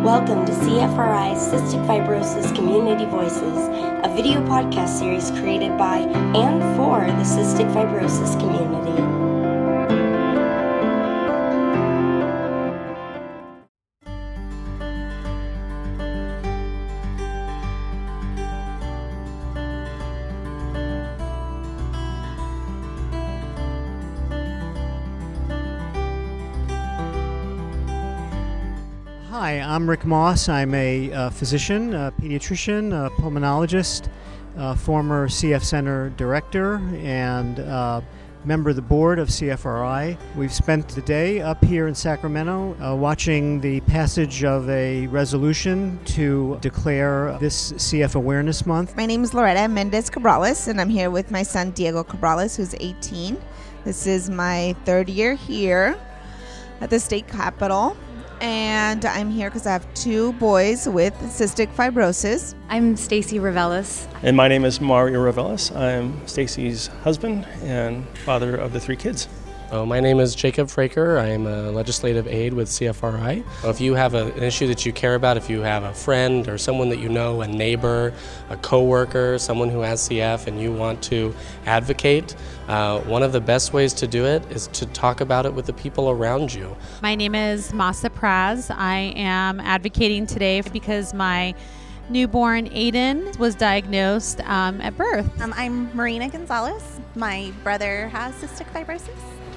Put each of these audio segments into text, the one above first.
Welcome to CFRI Cystic Fibrosis Community Voices, a video podcast series created by and for the cystic fibrosis community. Hi, I'm Rick Moss. I'm a physician, a pediatrician, a pulmonologist, former CF Center director, and member of the board of CFRI. We've spent the day up here in Sacramento watching the passage of a resolution to declare this CF Awareness Month. My name is Loretta Mendez Cabrales, and I'm here with my son Diego Cabrales, who's 18. This is my third year here at the state capitol. And I'm here because I have two boys with cystic fibrosis. I'm Stacy Ravelis. And my name is Mario Ravelis. I'm Stacy's husband and father of the three kids. My name is Jacob Fraker. I am a legislative aide with CFRI. If you have an issue that you care about, if you have a friend or someone that you know, a neighbor, a coworker, someone who has CF, and you want to advocate, one of the best ways to do it is to talk about it with the people around you. My name is Masa Praz. I am advocating today because my newborn Aiden was diagnosed at birth. I'm Marina Gonzalez. My brother has cystic fibrosis.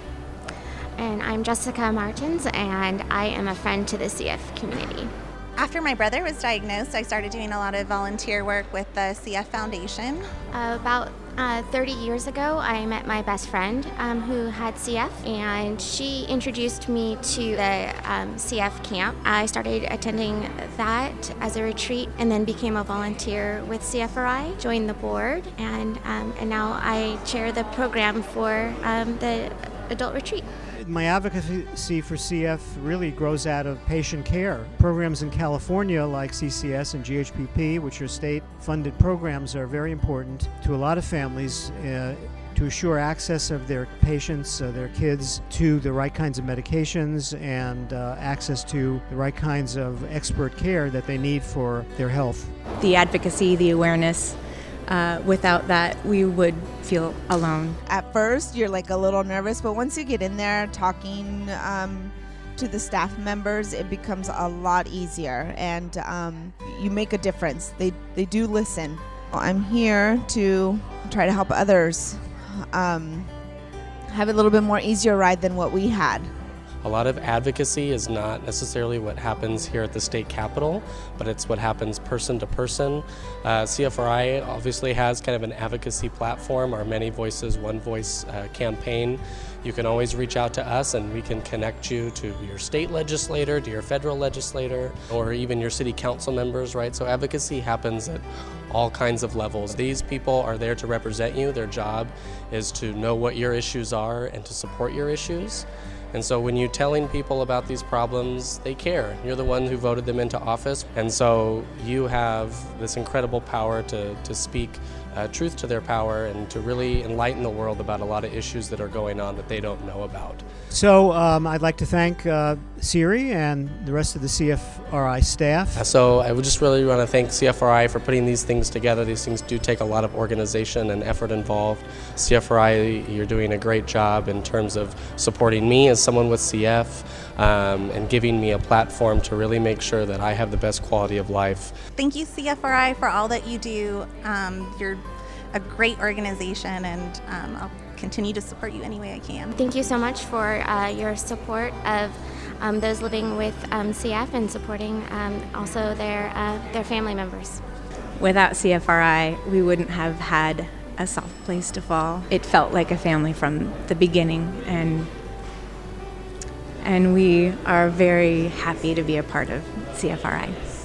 And I'm Jessica Martins, and I am a friend to the CF community. After my brother was diagnosed, I started doing a lot of volunteer work with the CF Foundation. About 30 years ago, I met my best friend who had CF, and she introduced me to the CF camp. I started attending that as a retreat and then became a volunteer with CFRI, joined the board, and now I chair the program for the adult retreat. My advocacy for CF really grows out of patient care. Programs in California like CCS and GHPP, which are state-funded programs, are very important to a lot of families to assure access of their patients, their kids, to the right kinds of medications and access to the right kinds of expert care that they need for their health. The advocacy, the awareness, without that, we would feel alone. At first, you're like a little nervous, but once you get in there talking to the staff members, it becomes a lot easier, and you make a difference. They do listen. I'm here to try to help others have a little bit more easier ride than what we had. A lot of advocacy is not necessarily what happens here at the state capitol, but it's what happens person to person. CFRI obviously has kind of an advocacy platform, our Many Voices, One Voice campaign. You can always reach out to us and we can connect you to your state legislator, to your federal legislator, or even your city council members, right? So advocacy happens at all kinds of levels. These people are there to represent you. Their job is to know what your issues are and to support your issues. And so when you're telling people about these problems, they care. You're the one who voted them into office. And so you have this incredible power to speak truth to their power and to really enlighten the world about a lot of issues that are going on that they don't know about. So I'd like to thank Siri and the rest of the CFRI staff. So I would just really want to thank CFRI for putting these things together. These things do take a lot of organization and effort involved. CFRI, you're doing a great job in terms of supporting me as someone with CF and giving me a platform to really make sure that I have the best quality of life. Thank you, CFRI, for all that you do. You're a great organization, and I'll continue to support you any way I can. Thank you so much for your support of those living with CF and supporting also their family members. Without CFRI, we wouldn't have had a soft place to fall. It felt like a family from the beginning, and we are very happy to be a part of CFRI.